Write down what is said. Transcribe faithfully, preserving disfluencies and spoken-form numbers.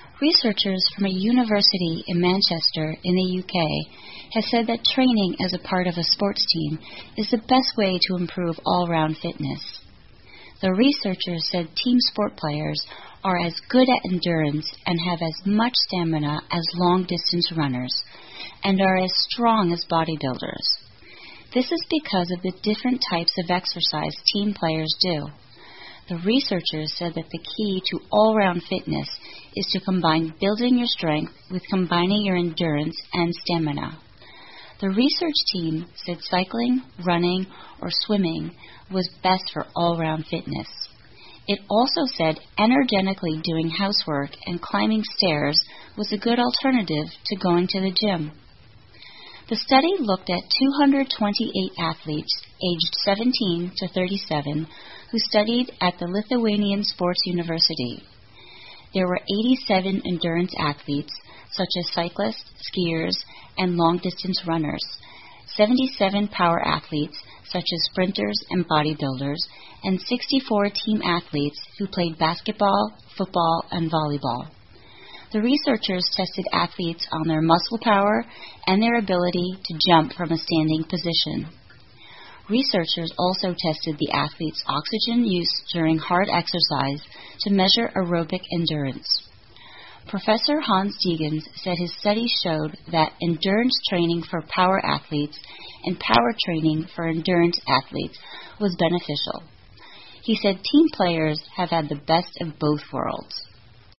Researchers from a university in Manchester in the U K have said that training as a part of a sports team is the best way to improve all-round fitness. The researchers said team sport players are as good at endurance and have as much stamina as long-distance runners, and are as strong as bodybuilders. This is because of the different types of exercise team players do. The researchers said that the key to all-round fitness is to combine building your strength with combining your endurance and stamina. The research team said cycling, running, or swimming was best for all-round fitness. It also said energetically doing housework and climbing stairs was a good alternative to going to the gym. The study looked at two hundred twenty-eight athletes aged seventeen to thirty-seven who studied at the Lithuanian Sports University. There were eighty-seven endurance athletes, such as cyclists, skiers, and long-distance runners, seventy-seven power athletes, such as sprinters and bodybuilders, and sixty-four team athletes who played basketball, football, and volleyball. The researchers tested athletes on their muscle power and their ability to jump from a standing position. Researchers also tested the athletes' oxygen use during hard exercise to measure aerobic endurance. Professor Hans Degens said his study showed that endurance training for power athletes and power training for endurance athletes was beneficial. He said team players have had the best of both worlds.